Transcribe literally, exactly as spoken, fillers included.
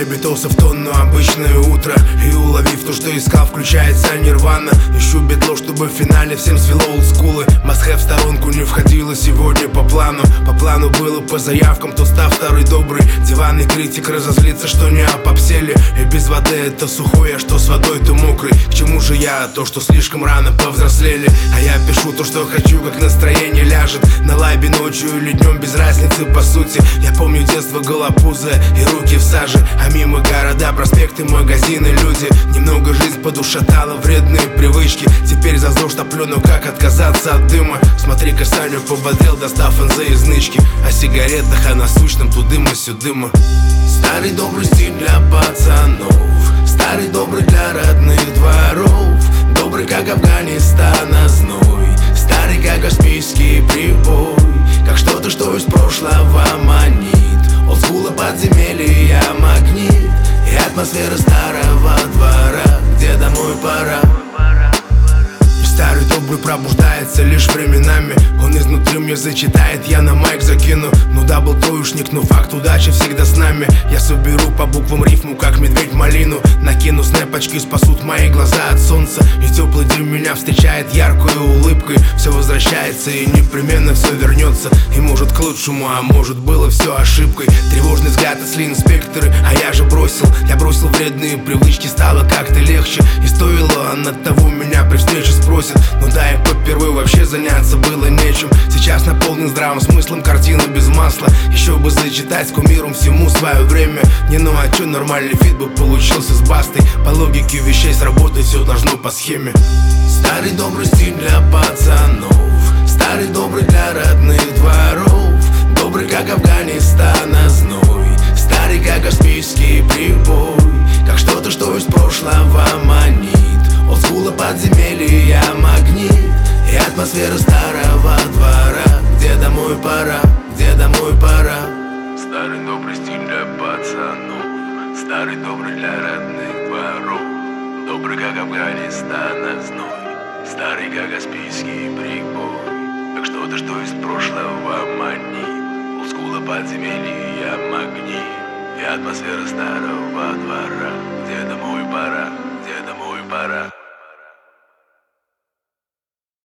Я битался в тонну обычное утро, и уловив то, что искал, включается нирвана. Ищу бетло, чтобы в финале всем свело олдскулы. Must-have в сторонку не входило сегодня по плану. По плану было по заявкам, то став второй добрый. Диванный критик разозлится, что не опопсели. И без воды это сухой, а что с водой, то мокрый. К чему же я? То, что слишком рано повзрослели. А я пишу то, что хочу, как настроение ляжет. На лайбе ночью или днем, без разницы по сути. Я помню детство голопузое и руки в саже. А мимо города, проспекты, магазины, люди. Немного жизнь подушатала вредные привычки. Теперь за зло штоплю, но как отказаться от дыма? Смотри-ка, Саню пободрил, достав эн зэ из нычки. О сигаретах, о насущном, тудыма-сюдыма. Старый добрый стиль для пацанов, старый добрый для родных дворов. Добрый, как Афганистан, а зной. Старый, как каспийский прибой. Как что-то, что из прошлого манит. Олдскула, подземелья, магнит. И атмосфера старого двора, где домой пора. И старый добрый пробуждается лишь временами. Он изнутри мне зачитает, я на майк закину. Ну да, был троечник, но факт удачи всегда с нами. Я соберу по буквам рифму, как медведь малину. Накину снэпочки, спасут мои глаза от солнца. И теплый день меня встречает яркой улыбкой. Все возвращается и непременно все вернется. И может к лучшему, а может было все ошибкой. Тревожный взгляд, если инспекторы, а я же бросил. Я бросил вредные привычки, стало как-то легче. И стоило она того, меня при встрече спросят. Ну да, и попервые вообще заняться было нечем. Сейчас наполнен здравым смыслом, картина без масла. Еще бы зачитать с кумиром всему свое время. Не, ну а чё, нормальный фит бы получился с бастой. По логике вещей сработать все должно по схеме. Старый добрый стиль для пацанов, старый добрый для родных дворов. Добрый, как Афганистан, а зной. Старый, как каспийский прибой. Как что-то, что из прошлого манит. Олдскула, подземелья, магнит. И атмосфера старого двора, где домой пора, где домой пора. Старый добрый стиль для пацанов, старый добрый для родных дворов. Добрый, как Афганистан, а зной. Старый, как каспийский прибой. Как что-то, что из прошлого манит. Олдскула, подземелья, магнит. И атмосфера старого двора, где домой пора, где домой пора.